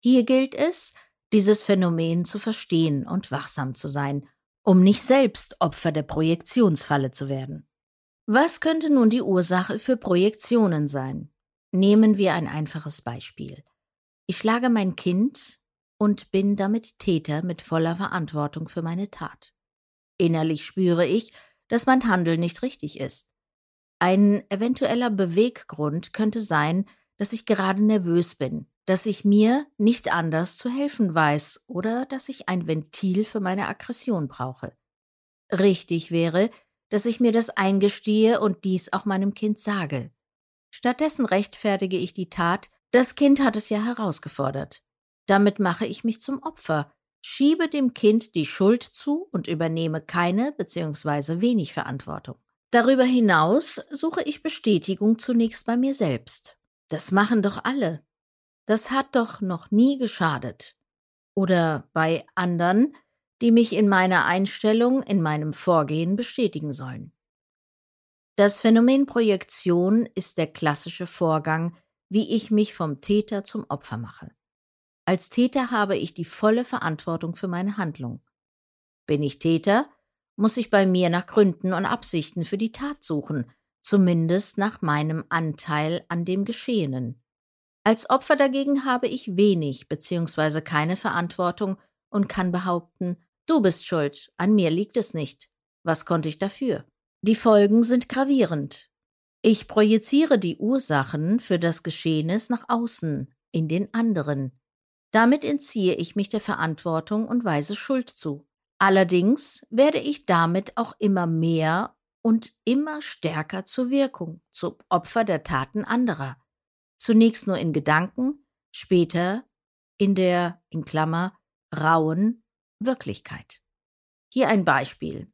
Hier gilt es, dieses Phänomen zu verstehen und wachsam zu sein, um nicht selbst Opfer der Projektionsfalle zu werden. Was könnte nun die Ursache für Projektionen sein? Nehmen wir ein einfaches Beispiel. Ich schlage mein Kind und bin damit Täter mit voller Verantwortung für meine Tat. Innerlich spüre ich, dass mein Handeln nicht richtig ist. Ein eventueller Beweggrund könnte sein, dass ich gerade nervös bin, dass ich mir nicht anders zu helfen weiß oder dass ich ein Ventil für meine Aggression brauche. Richtig wäre, dass ich mir das eingestehe und dies auch meinem Kind sage. Stattdessen rechtfertige ich die Tat, das Kind hat es ja herausgefordert. Damit mache ich mich zum Opfer, schiebe dem Kind die Schuld zu und übernehme keine bzw. wenig Verantwortung. Darüber hinaus suche ich Bestätigung zunächst bei mir selbst. Das machen doch alle. Das hat doch noch nie geschadet. Oder bei anderen, die mich in meiner Einstellung, in meinem Vorgehen bestätigen sollen. Das Phänomen Projektion ist der klassische Vorgang, wie ich mich vom Täter zum Opfer mache. Als Täter habe ich die volle Verantwortung für meine Handlung. Bin ich Täter, muss ich bei mir nach Gründen und Absichten für die Tat suchen, zumindest nach meinem Anteil an dem Geschehenen. Als Opfer dagegen habe ich wenig bzw. keine Verantwortung und kann behaupten, du bist schuld, an mir liegt es nicht. Was konnte ich dafür? Die Folgen sind gravierend. Ich projiziere die Ursachen für das Geschehnis nach außen, in den anderen. Damit entziehe ich mich der Verantwortung und weise Schuld zu. Allerdings werde ich damit auch immer mehr und immer stärker zur Wirkung, zum Opfer der Taten anderer. Zunächst nur in Gedanken, später in der, in Klammer, rauen Wirklichkeit. Hier ein Beispiel.